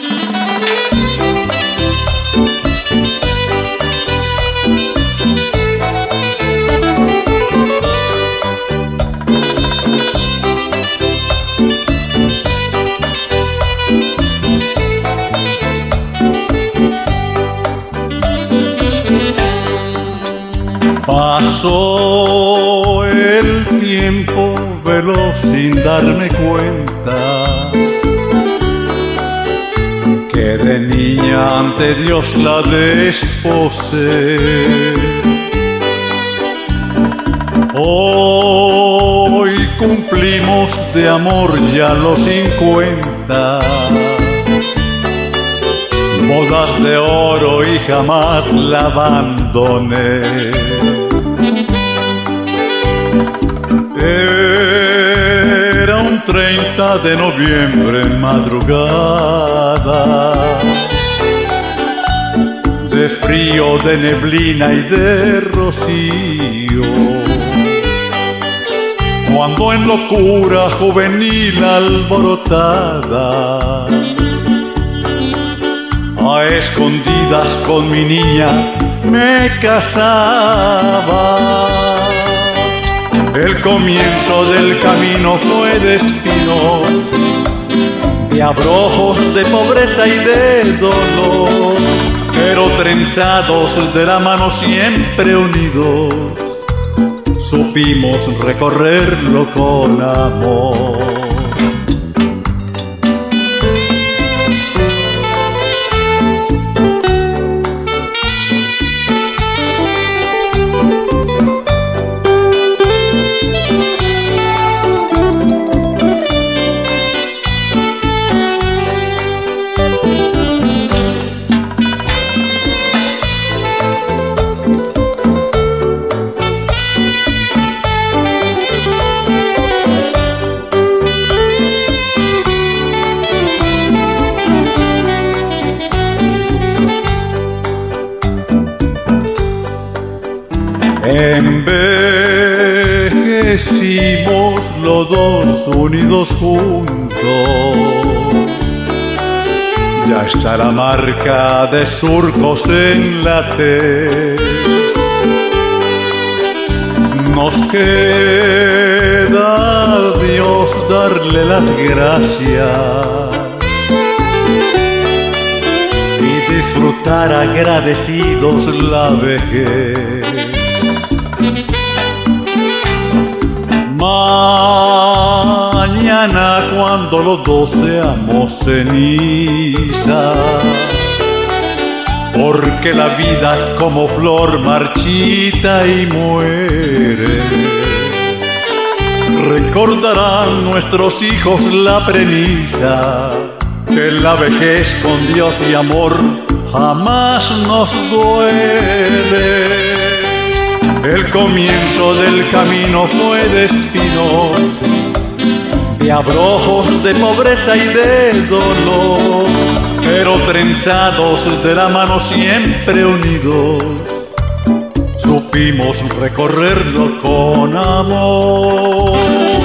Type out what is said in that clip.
Pasó el tiempo veloz sin darme cuenta que de niña ante Dios la desposé. Hoy cumplimos de amor ya los 50, bodas de oro y jamás la abandoné. Era un 30 de noviembre en madrugada, de frío, de neblina y de rocío, cuando en locura juvenil alborotada, a escondidas con mi niña me casaba. El comienzo del camino fue de espinos, de abrojos, de pobreza y de dolor, pero trenzados de la mano siempre unidos, supimos recorrerlo con amor. Envejecimos los dos unidos juntos, ya está la marca de surcos en la tez. Nos queda a Dios darle las gracias y disfrutar agradecidos la vejez. Mañana cuando los dos seamos ceniza, porque la vida como flor marchita y muere, recordarán nuestros hijos la premisa que la vejez con Dios y amor jamás nos duele. El comienzo del camino fue de espinos, de abrojos, de pobreza y de dolor, pero trenzados de la mano siempre unidos, supimos recorrerlo con amor.